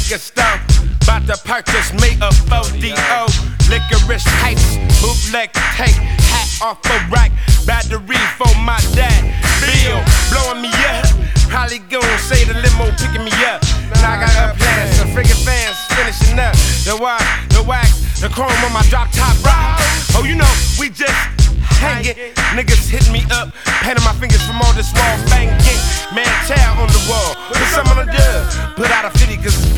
liquor store. About to purchase me a 4DO. Licorice pipes, bootleg tape, hat off a rack, battery for my dad. Bill blowing me up, probably gon' say the limo picking me up. Now I got a plan, some friggin' fans finishing up. The wax, the chrome on my drop top ride. Oh, you know, we just hanging. Niggas hit me up, painting my fingers from all this wall banging. Man, child on the wall, put some on the dub, put out a 50 cause